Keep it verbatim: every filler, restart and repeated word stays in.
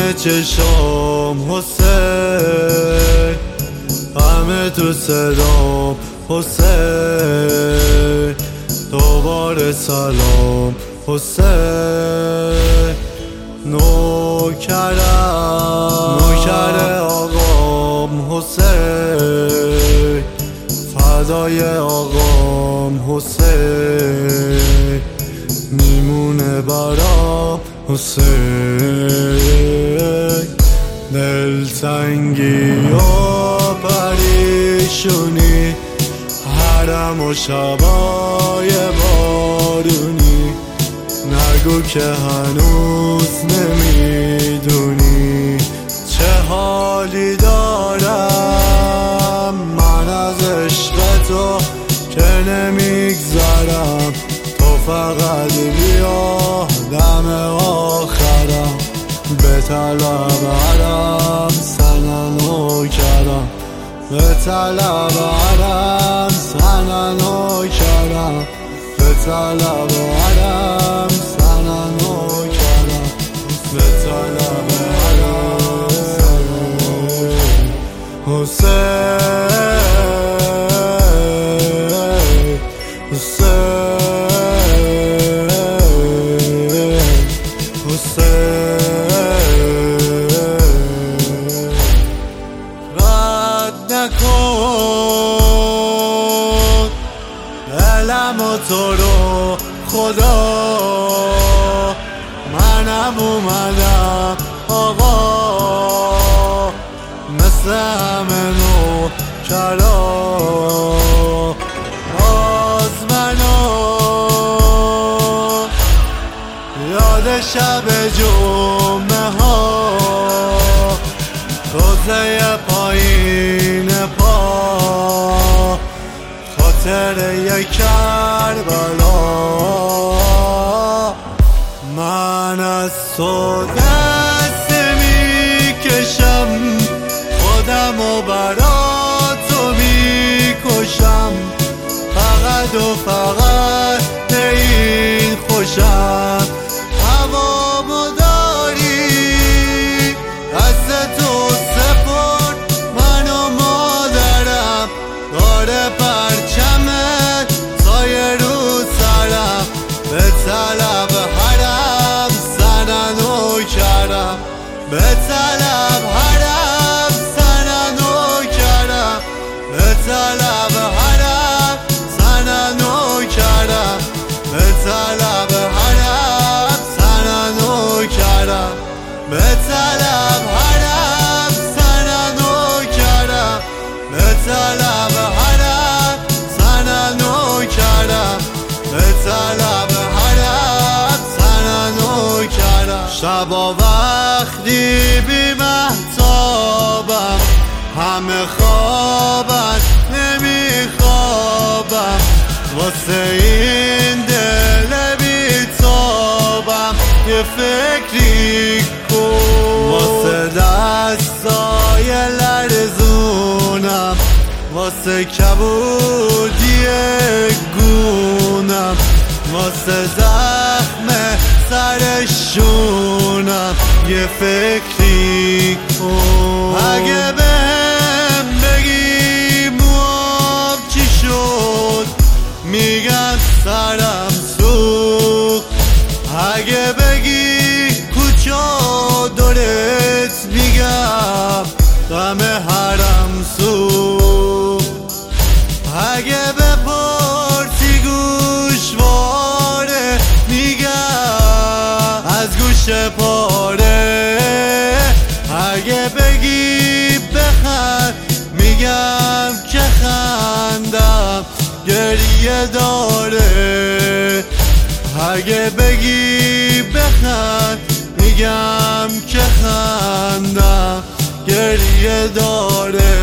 همه چشام حسین، همه تو صدام حسین، دوباره سلام حسین. نوکرم نوکر آقام حسین، فدای آقام حسین، میمونه برام حسین. دلتنگی و پریشونی، حرم و شبای بارونی، نگو که هنوز نمیدونی چه حالی دارم من از عشق تو که نمیگذرم. تو فقط بیا دم آخرم، به طلب حرم سنن و کرم، به طلب حرم سنن و کرم، به طلب حرم سنن و کرم، به طلب حرم سنن و کرم. حسین حسین حسین. رد نکن دلم و تو رو خدا، منم اومدم آقا، مثل همه نوکرا. باز منو یاد شب جمعه ها، روزه پایین پا، خاطر یک کربلا. من از تو دست میکشم، خودم و برا تو میکشم، فقط و فقط به این خوشم. هوامو داری دست تو سپرد، من و مادرم داره پرچمت سایه رو سرم، به طلب حرم سنن و کرم، به طلب حرم سنن و کرم، به طلب حرم سنن و کرم، به طلب حرم سنن و کرم، به طلب حرم سنن و کرم، به طلب حرم سنن و کرم، به طلب حرم سنن و کرم. شبا وقتی بی مهتابم، همه خوابن نمیخوابم، واسه این دل بی تابم یه فکری کن. واسه دستای لرزونم، واسه کبودی گونم، واسه زخم سرشونم یه فکری کن. اگه بهم بگی موام چی شد، میگم سرم سوخت. اگه بگی کجا دورت، میگم غم حرم سوخت. اگه بپرسی گوشواره، میگم از گوش پاره. اگه بگی بخند، میگم که خندم گریه داره. اگه بگی بخند، میگم که خندم گریه داره.